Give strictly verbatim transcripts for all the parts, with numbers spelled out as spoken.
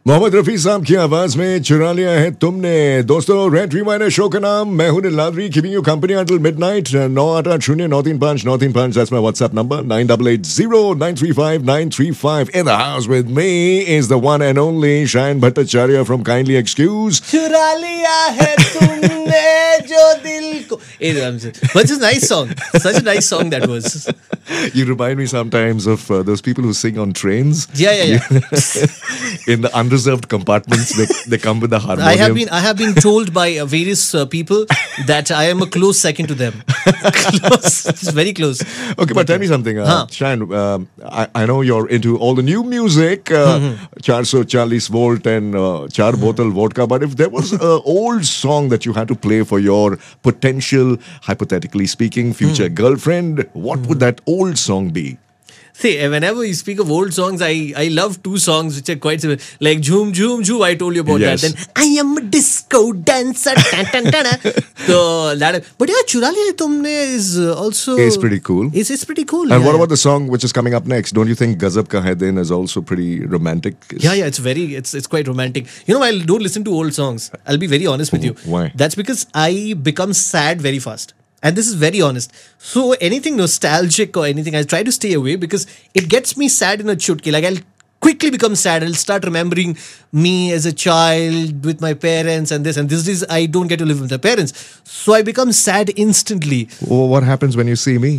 मोहम्मद रफी साहब की आवाज में चुरा लिया है तुमने। दोस्तों, रेड रिमाइंडर शो का नाम, मैं हूं लादरी, keeping you company until midnight. नौ आठ आठ शून्य नौ तीन पाँच नौ तीन पाँच, that's my WhatsApp number. Nine eight eight zero nine three five nine three five. In the house with me is the one and only Shayan Bhattacharya from kindly excuse. चुरा लिया है तुमने जो दिल को. Hey, but it's a nice song. Such a nice song that was. You remind me sometimes of uh, those people who sing on trains. Yeah, yeah, yeah. In the unreserved compartments, they, they come with the harmonium. I have been I have been told by uh, various uh, people that I am a close second to them. Close, it's very close. Okay, but, but tell me something, uh, huh. Shayan. Um, I, I know you're into all the new music, uh, four forty volt and uh, char bottle vodka. But if there was an old song that you had to play for your potential, hypothetically speaking, future hmm. girlfriend, what hmm. would that old song be? See, whenever you speak of old songs, I, I love two songs which are quite similar. Like Jhoom Jhoom Jhoom, I told you about yes. that. Then I am a disco dancer. Tan, tan, tan, so that. But yeah, Chura Liya Tumne is also. It's pretty cool. It's, it's pretty cool. And yeah, what yeah. about the song which is coming up next? Don't you think Gazab Ka Hai Din is also pretty romantic? It's yeah, yeah, it's very, it's it's quite romantic. You know, I don't listen to old songs. I'll be very honest with you. Why? That's because I become sad very fast. And this is very honest. So anything nostalgic or anything, I try to stay away because it gets me sad in a chutki. Like I'll quickly become sad. I'll start remembering me as a child with my parents and this. And this is, I don't get to live with my parents. So I become sad instantly. Oh, what happens when you see me?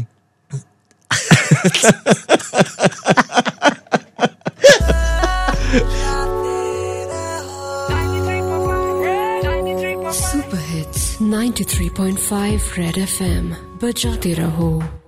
Super Hits ninety-three point five Red F M. बजाते रहो.